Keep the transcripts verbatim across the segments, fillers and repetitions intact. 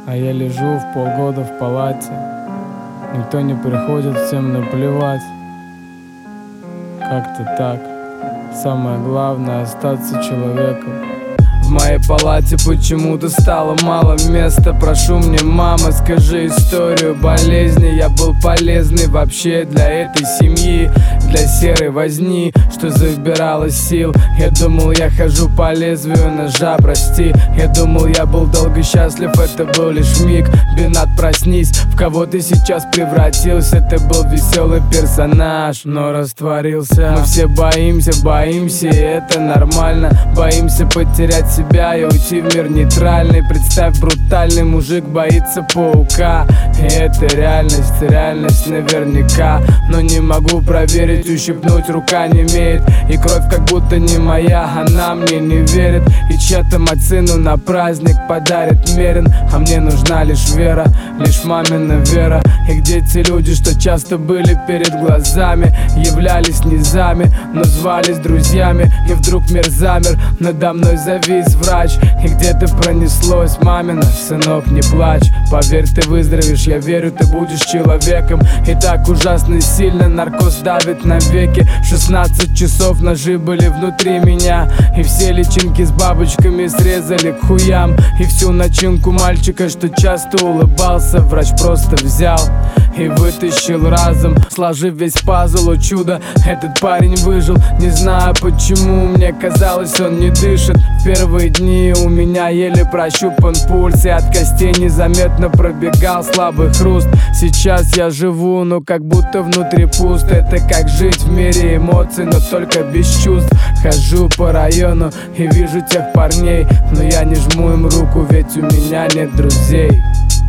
А я лежу в полгода в палате. Никто не приходит, всем наплевать. Как-то так. Самое главное — остаться человеком. В моей палате почему-то стало мало места. Прошу мне, мама, скажи историю болезни. Я был полезный вообще для этой семьи, для серой возни, что забирала сил. Я думал, я хожу по лезвию ножа, прости. Я думал, я был долго счастлив, это был лишь миг. Бинат, проснись, в кого ты сейчас превратился. Ты был веселый персонаж, но растворился. Мы все боимся, боимся, и это нормально. Боимся потерять себя и уйти в мир нейтральный. Представь, брутальный мужик боится паука. И это реальность, реальность наверняка. Но не могу проверить, ущипнуть рука не имеет. И кровь как будто не моя, она мне не верит. И чья-то мать сыну на праздник подарит мерен. А мне нужна лишь вера, лишь мамина вера. И где те люди, что часто были перед глазами, являлись низами, но звались друзьями. И вдруг мир замер, надо мной завис врач. И где-то пронеслось мамина: сынок, не плачь, поверь, ты выздоровеешь, я верю, ты будешь человеком. И так ужасно сильно наркоз давит навеки. Шестнадцать часов ножи были внутри меня, и все личинки с бабочками срезали к хуям. И всю начинку мальчика, что часто улыбался, врач просто взял и вытащил разом. Сложив весь пазл, о чудо, этот парень выжил. Не знаю почему, мне казалось, он не дышит. В первые дни у меня еле прощупан пульс, и от костей незаметно пробегал слабый хруст. Сейчас я живу, но как будто внутри пусто. Это как жить в мире эмоций, но только без чувств. Хожу по району и вижу тех парней, но я не жму им руку, ведь у меня нет друзей.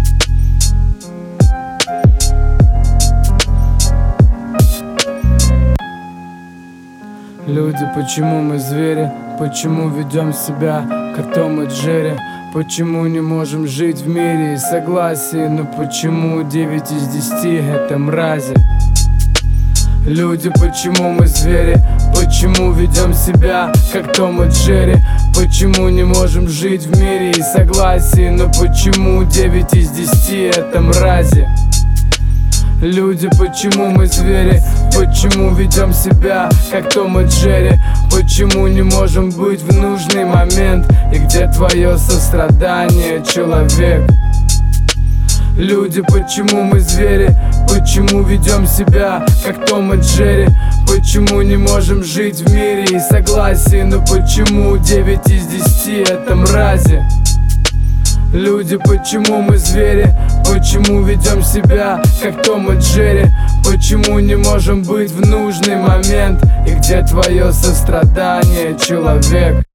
Люди, почему мы звери? Почему ведем себя как Том и Джерри? Почему не можем жить в мире и согласии? Но почему девять из десяти это мрази? Люди, почему мы звери? Почему ведем себя как Том и Джерри? Почему не можем жить в мире и согласии? Но почему девять из десяти это мрази? Люди, почему мы звери? Почему ведем себя как Том и Джерри? Почему не можем быть в нужный момент? И где твое сострадание, человек? Люди, почему мы звери? Почему ведем себя как Том и Джерри? Почему не можем жить в мире и согласии? Но почему девять из десяти это мрази? Люди, почему мы звери? Почему ведем себя как Том и Джерри? Почему не можем быть в нужный момент? И где твое сострадание, человек?